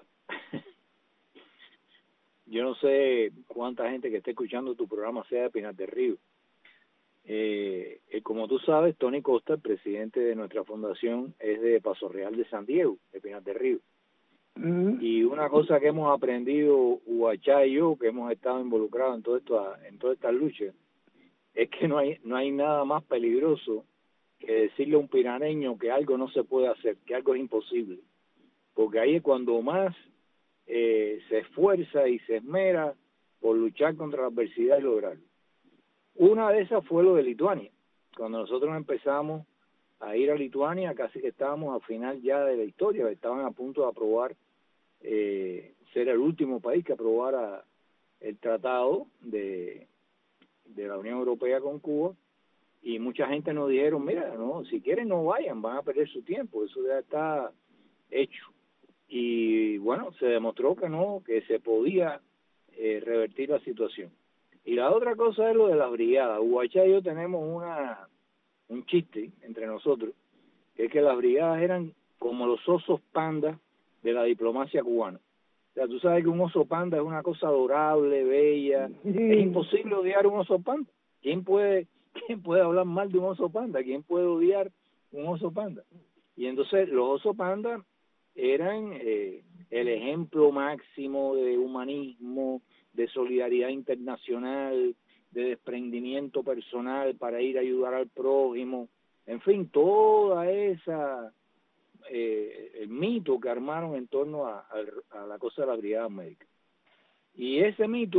yo no sé cuánta gente que esté escuchando tu programa sea de Pinar del Río. Eh, eh, como tú sabes, Tony Costa, el presidente de nuestra fundación, es de Paso Real de San Diego, de Pinar del Río. Uh-huh. Y una cosa que hemos aprendido, Huachá y yo, que hemos estado involucrados en todo esto, en toda esta lucha, es que no hay no hay nada más peligroso que decirle a un pinareño que algo no se puede hacer, que algo es imposible. Porque ahí es cuando más eh, se esfuerza y se esmera por luchar contra la adversidad y lograrlo. Una de esas fue lo de Lituania. Cuando nosotros empezamos a ir a Lituania, casi que estábamos al final ya de la historia, estaban a punto de aprobar, eh, ser el último país que aprobara el tratado de, de la Unión Europea con Cuba, y mucha gente nos dijeron, mira, no, si quieren no vayan, van a perder su tiempo, eso ya está hecho. Y bueno, se demostró que no, que se podía eh, revertir la situación. Y la otra cosa es lo de las brigadas. Huachá y yo tenemos una un chiste entre nosotros, que es que las brigadas eran como los osos panda de la diplomacia cubana. O sea, tú sabes que un oso panda es una cosa adorable, bella. Sí. Es imposible odiar un oso panda. ¿Quién puede, quién puede hablar mal de un oso panda? ¿Quién puede odiar un oso panda? Y entonces los osos panda eran eh, el ejemplo máximo de humanismo, de solidaridad internacional, de desprendimiento personal para ir a ayudar al prójimo, en fin, toda esa eh, el mito que armaron en torno a, a, a la cosa de la brigada médica. Y ese mito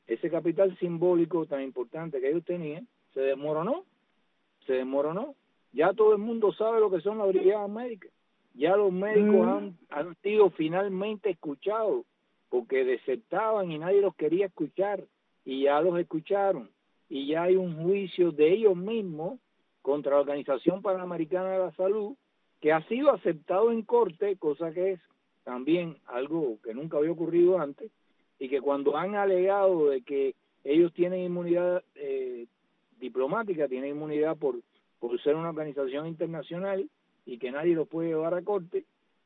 ese capital simbólico tan importante que ellos tenían se desmoronó, se desmoronó. Ya todo el mundo sabe lo que son las brigadas médicas. Ya los médicos mm. han, han sido finalmente escuchados, porque desertaban y nadie los quería escuchar, y ya los escucharon. Y ya hay un juicio de ellos mismos contra la Organización Panamericana de la Salud, que ha sido aceptado en corte, cosa que es también algo que nunca había ocurrido antes, y que cuando han alegado de que ellos tienen inmunidad eh, diplomática, tienen inmunidad por, por ser una organización internacional y que nadie los puede llevar a corte,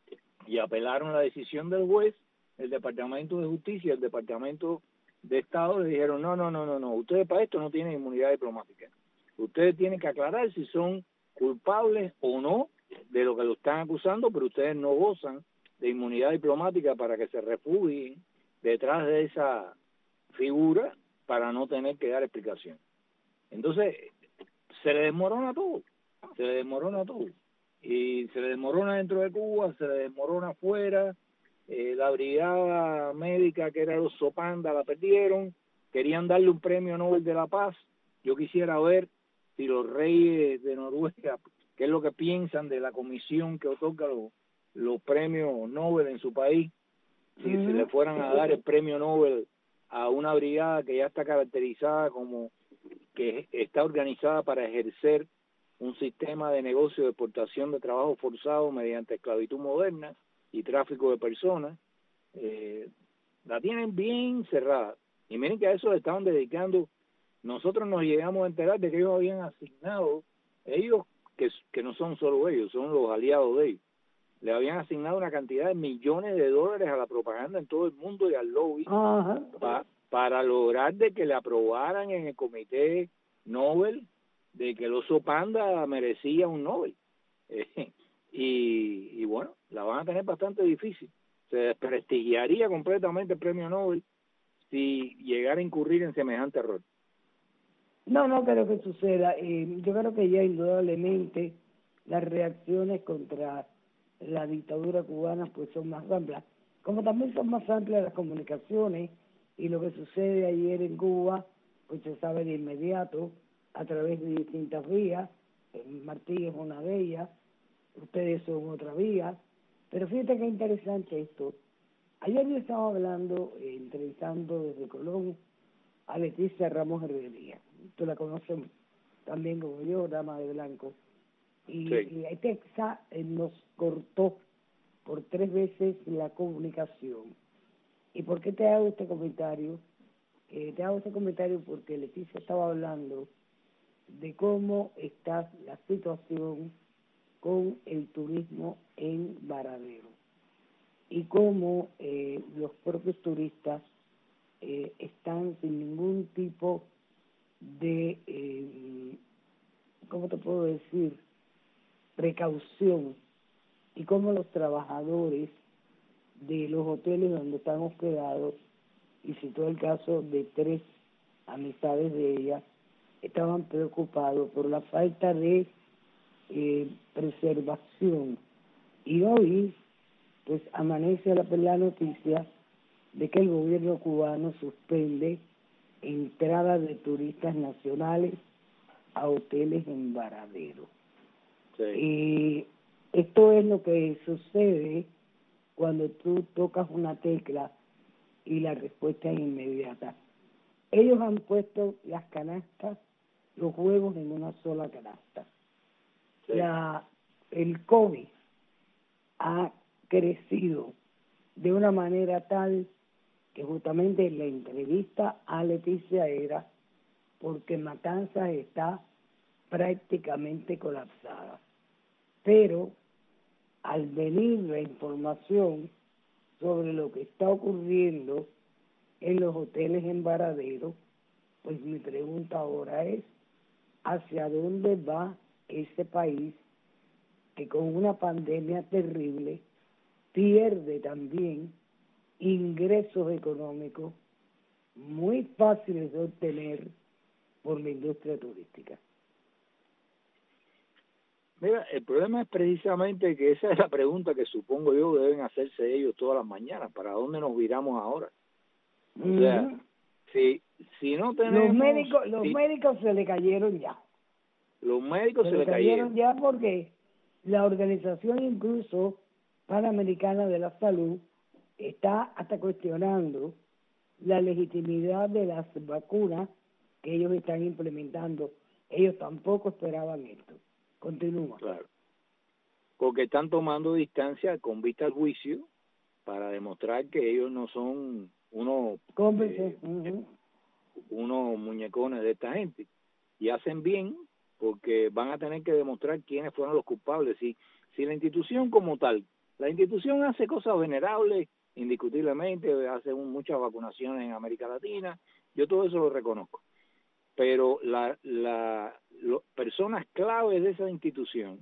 y apelaron a la decisión del juez, el Departamento de Justicia, el Departamento de Estado le dijeron, no, no, no, no, no, ustedes para esto no tienen inmunidad diplomática. Ustedes tienen que aclarar si son culpables o no de lo que lo están acusando, pero ustedes no gozan de inmunidad diplomática para que se refugien detrás de esa figura para no tener que dar explicación. Entonces, se le desmorona todo, se le desmorona todo. Y se le desmorona dentro de Cuba, se le desmorona afuera. Eh, la brigada médica que era los Sopanda la perdieron, querían darle un premio Nobel de la Paz. Yo quisiera ver si los reyes de Noruega, qué es lo que piensan de la comisión que otorga los, los premios Nobel en su país, si mm. se le fueran a dar el premio Nobel a una brigada que ya está caracterizada como que está organizada para ejercer un sistema de negocio de exportación de trabajo forzado mediante esclavitud moderna y tráfico de personas. Eh, la tienen bien cerrada. Y miren que a eso le estaban dedicando. Nosotros nos llegamos a enterar de que ellos habían asignado, ellos, que, que no son solo ellos, son los aliados de ellos, le habían asignado una cantidad de millones de dólares a la propaganda en todo el mundo y al lobby uh-huh. pa, para lograr de que le aprobaran en el comité Nobel de que el oso panda merecía un Nobel. Eh, y, y bueno, la van a tener bastante difícil. Se desprestigiaría completamente el premio Nobel si llegara a incurrir en semejante error. No, no creo que suceda. Eh, yo creo que ya indudablemente las reacciones contra la dictadura cubana pues son más amplias, como también son más amplias las comunicaciones, y lo que sucede ayer en Cuba pues se sabe de inmediato a través de distintas vías. Martí es una de ellas, ustedes son otra vía, pero fíjate qué interesante esto. Ayer yo estaba hablando, eh, entrevistando desde Colón a Leticia Ramos Herrería. Tú la conoces también como yo, dama de blanco. Y, sí. y Texa eh, nos cortó por tres veces la comunicación. ¿Y por qué te hago este comentario? Eh, te hago este comentario porque Leticia estaba hablando de cómo está la situación con el turismo en Varadero y cómo eh, los propios turistas eh, están sin ningún tipo de, eh, ¿cómo te puedo decir?, precaución, y cómo los trabajadores de los hoteles donde están hospedados, y citó el caso de tres amistades de ella, estaban preocupados por la falta de eh, preservación. Y hoy pues amanece la, la noticia de que el gobierno cubano suspende entrada de turistas nacionales a hoteles en Varadero. Sí. Y esto es lo que sucede cuando tú tocas una tecla y la respuesta es inmediata. Ellos han puesto las canastas, los huevos en una sola canasta. Sí. La, el COVID ha crecido de una manera tal que justamente la entrevista a Leticia era porque Matanzas está prácticamente colapsada. Pero al venir la información sobre lo que está ocurriendo en los hoteles en Varadero, pues mi pregunta ahora es, ¿hacia dónde va ese país que con una pandemia terrible pierde también ingresos económicos muy fáciles de obtener por la industria turística? Mira, el problema es precisamente que esa es la pregunta que supongo yo deben hacerse ellos todas las mañanas. ¿Para dónde nos viramos ahora? O sea, uh-huh. si, si no tenemos... Los médicos, los si, médicos se le cayeron ya. Los médicos se, se le cayeron, cayeron ya porque la Organización incluso Panamericana de la Salud está hasta cuestionando la legitimidad de las vacunas que ellos están implementando. Ellos tampoco esperaban esto. Continúa. Claro. Porque están tomando distancia con vista al juicio para demostrar que ellos no son unos eh, uh-huh. unos muñecones de esta gente. Y hacen bien porque van a tener que demostrar quiénes fueron los culpables. Si, si la institución como tal, la institución hace cosas venerables, indiscutiblemente, hace un, muchas vacunaciones en América Latina, yo todo eso lo reconozco. Pero la, la lo, personas claves de esa institución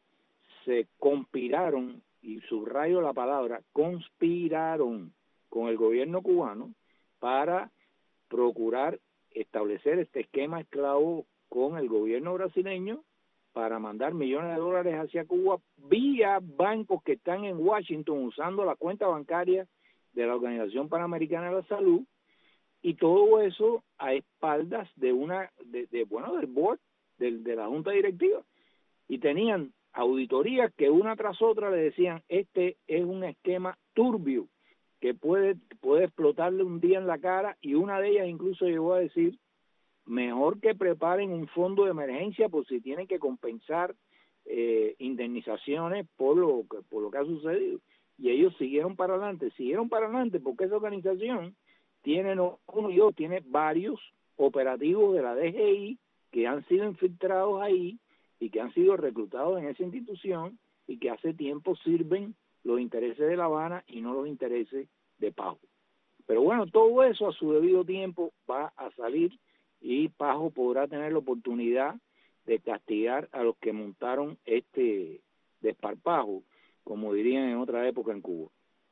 se conspiraron, y subrayo la palabra, conspiraron con el gobierno cubano para procurar establecer este esquema esclavo con el gobierno brasileño para mandar millones de dólares hacia Cuba vía bancos que están en Washington usando la cuenta bancaria de la Organización Panamericana de la Salud, y todo eso a espaldas de una de, de bueno del board del, de la junta directiva, y tenían auditorías que una tras otra le decían este es un esquema turbio que puede puede explotarle un día en la cara, y una de ellas incluso llegó a decir mejor que preparen un fondo de emergencia por si tienen que compensar eh, indemnizaciones por lo que por lo que ha sucedido. Y ellos siguieron para adelante, siguieron para adelante porque esa organización tiene no uno y dos, tiene varios operativos de la D G I que han sido infiltrados ahí y que han sido reclutados en esa institución y que hace tiempo sirven los intereses de La Habana y no los intereses de Pajo. Pero bueno, todo eso a su debido tiempo va a salir, y Pajo podrá tener la oportunidad de castigar a los que montaron este desparpajo, como dirían en otra época en Cuba.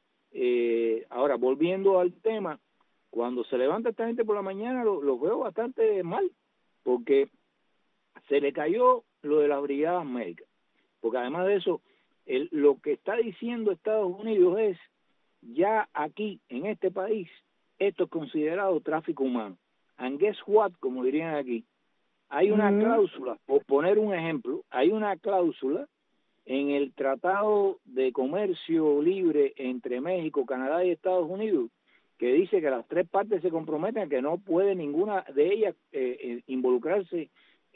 Eh, ahora, volviendo al tema, cuando se levanta esta gente por la mañana, los lo veo bastante mal, porque se le cayó lo de las brigadas médicas. Porque además de eso, el, lo que está diciendo Estados Unidos es, ya aquí, en este país, esto es considerado tráfico humano. And guess what, como dirían aquí, hay una uh-huh. cláusula, por poner un ejemplo, hay una cláusula en el Tratado de Comercio Libre entre México, Canadá y Estados Unidos, que dice que las tres partes se comprometen a que no puede ninguna de ellas eh, involucrarse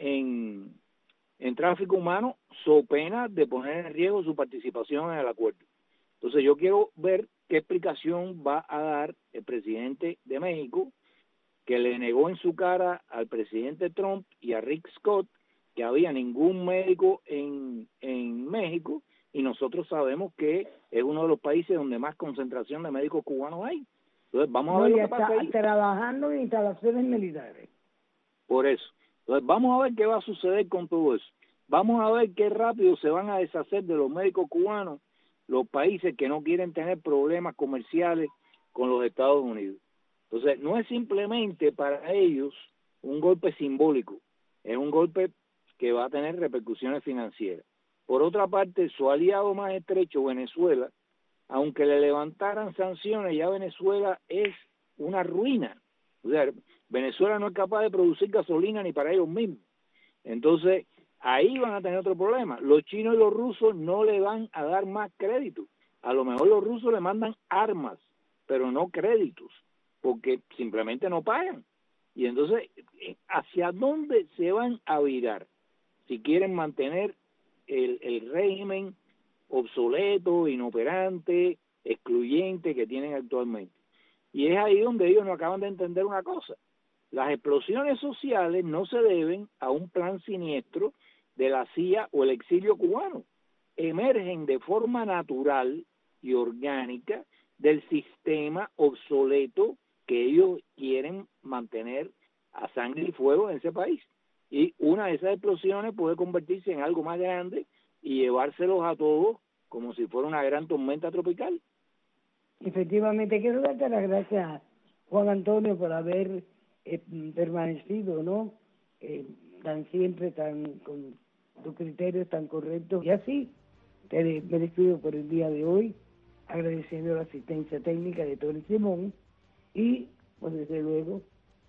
en, en tráfico humano, so pena de poner en riesgo su participación en el acuerdo. Entonces yo quiero ver qué explicación va a dar el presidente de México, que le negó en su cara al presidente Trump y a Rick Scott que había ningún médico en, en México, y nosotros sabemos que es uno de los países donde más concentración de médicos cubanos hay. Entonces vamos a ver no, lo que pasa ahí. Trabajando en instalaciones militares. Por eso. Entonces vamos a ver qué va a suceder con todo eso. Vamos a ver qué rápido se van a deshacer de los médicos cubanos los países que no quieren tener problemas comerciales con los Estados Unidos. Entonces, no es simplemente para ellos un golpe simbólico, es un golpe que va a tener repercusiones financieras. Por otra parte, su aliado más estrecho, Venezuela, aunque le levantaran sanciones, ya Venezuela es una ruina. O sea, Venezuela no es capaz de producir gasolina ni para ellos mismos. Entonces, ahí van a tener otro problema. Los chinos y los rusos no le van a dar más crédito. A lo mejor los rusos le mandan armas, pero no créditos, porque simplemente no pagan. Y entonces, ¿hacia dónde se van a virar si quieren mantener el, el régimen obsoleto, inoperante, excluyente que tienen actualmente? Y es ahí donde ellos no acaban de entender una cosa. Las explosiones sociales no se deben a un plan siniestro de la C I A o el exilio cubano. Emergen de forma natural y orgánica del sistema obsoleto que ellos quieren mantener a sangre y fuego en ese país. Y una de esas explosiones puede convertirse en algo más grande y llevárselos a todos como si fuera una gran tormenta tropical. Efectivamente, quiero darte las gracias, Juan Antonio, por haber eh, permanecido, ¿no? Eh, tan siempre, tan con tus criterios tan correctos. Y así, te, me despido por el día de hoy, agradeciendo la asistencia técnica de Tony Simón y, pues desde luego,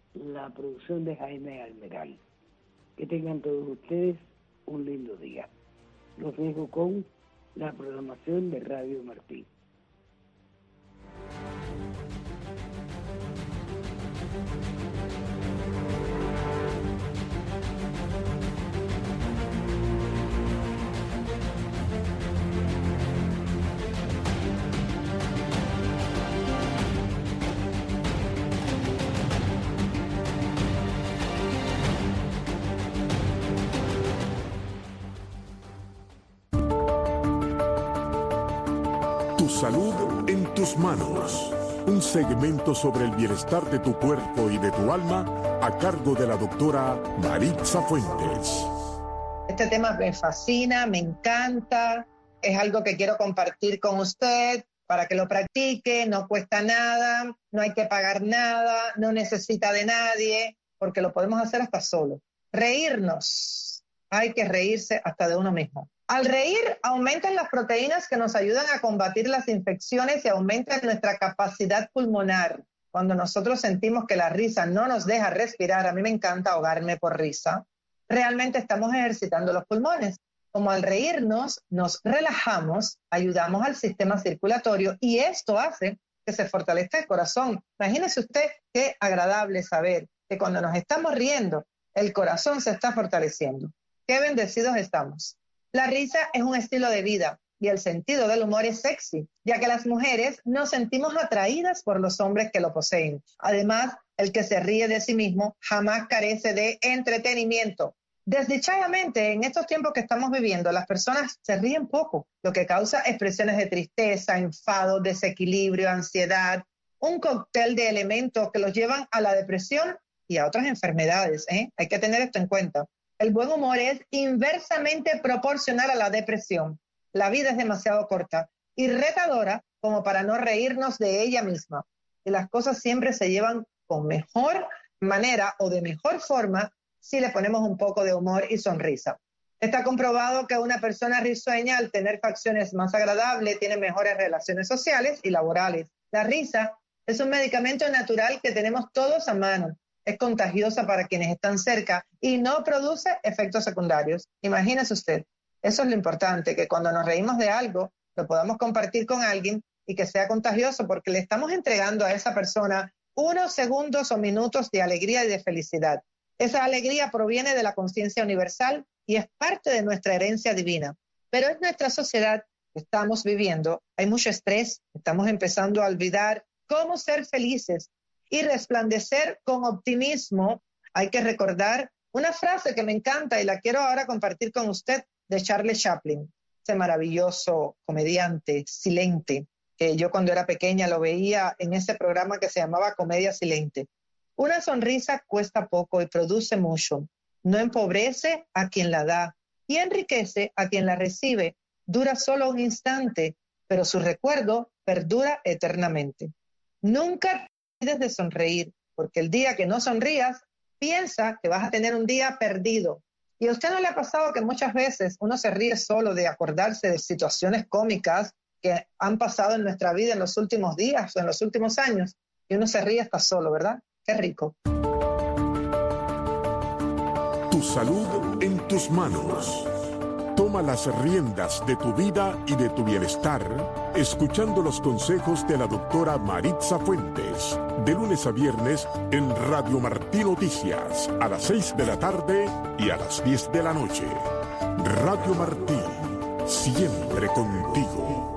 la producción de Jaime Almeral. Que tengan todos ustedes un lindo día. Los dejo con la programación de Radio Martí. Salud en tus manos. Un segmento sobre el bienestar de tu cuerpo y de tu alma a cargo de la doctora Maritza Fuentes. Este tema me fascina, me encanta, es algo que quiero compartir con usted para que lo practique, no cuesta nada, no hay que pagar nada, no necesita de nadie, porque lo podemos hacer hasta solo. Reírnos, hay que reírse hasta de uno mismo. Al reír, aumentan las proteínas que nos ayudan a combatir las infecciones y aumentan nuestra capacidad pulmonar. Cuando nosotros sentimos que la risa no nos deja respirar, a mí me encanta ahogarme por risa, realmente estamos ejercitando los pulmones. Como al reírnos, nos relajamos, ayudamos al sistema circulatorio y esto hace que se fortalezca el corazón. Imagínese usted qué agradable saber que cuando nos estamos riendo, el corazón se está fortaleciendo. Qué bendecidos estamos. La risa es un estilo de vida y el sentido del humor es sexy, ya que las mujeres nos sentimos atraídas por los hombres que lo poseen. Además, el que se ríe de sí mismo jamás carece de entretenimiento. Desdichadamente, en estos tiempos que estamos viviendo, las personas se ríen poco, lo que causa expresiones de tristeza, enfado, desequilibrio, ansiedad, un cóctel de elementos que los llevan a la depresión y a otras enfermedades, ¿eh? Hay que tener esto en cuenta. El buen humor es inversamente proporcional a la depresión. La vida es demasiado corta y retadora como para no reírnos de ella misma. Y las cosas siempre se llevan con mejor manera o de mejor forma si le ponemos un poco de humor y sonrisa. Está comprobado que una persona risueña, al tener facciones más agradables, tiene mejores relaciones sociales y laborales. La risa es un medicamento natural que tenemos todos a mano. Es contagiosa para quienes están cerca y no produce efectos secundarios. Imagínese usted, eso es lo importante, que cuando nos reímos de algo, lo podamos compartir con alguien y que sea contagioso, porque le estamos entregando a esa persona unos segundos o minutos de alegría y de felicidad. Esa alegría proviene de la conciencia universal y es parte de nuestra herencia divina. Pero en nuestra sociedad que estamos viviendo, hay mucho estrés, estamos empezando a olvidar cómo ser felices y resplandecer con optimismo. Hay que recordar una frase que me encanta y la quiero ahora compartir con usted, de Charles Chaplin, ese maravilloso comediante silente, que yo cuando era pequeña lo veía en ese programa que se llamaba Comedia Silente. Una sonrisa cuesta poco y produce mucho. No empobrece a quien la da y enriquece a quien la recibe. Dura solo un instante, pero su recuerdo perdura eternamente. Nunca de sonreír, porque el día que no sonrías, piensa que vas a tener un día perdido. ¿Y a usted no le ha pasado que muchas veces uno se ríe solo de acordarse de situaciones cómicas que han pasado en nuestra vida en los últimos días o en los últimos años? Y uno se ríe hasta solo, ¿verdad? Qué rico. Tu salud en tus manos. Toma las riendas de tu vida y de tu bienestar, escuchando los consejos de la doctora Maritza Fuentes, de lunes a viernes en Radio Martí Noticias, a las seis de la tarde y a las diez de la noche. Radio Martí, siempre contigo.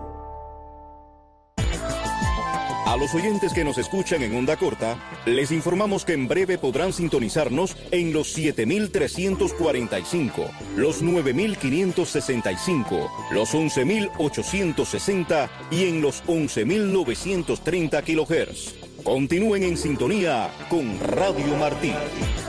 A los oyentes que nos escuchan en onda corta, les informamos que en breve podrán sintonizarnos en los siete mil trescientos cuarenta y cinco, los nueve mil quinientos sesenta y cinco, los once mil ochocientos sesenta y en los once mil novecientos treinta kilohertz. Continúen en sintonía con Radio Martí.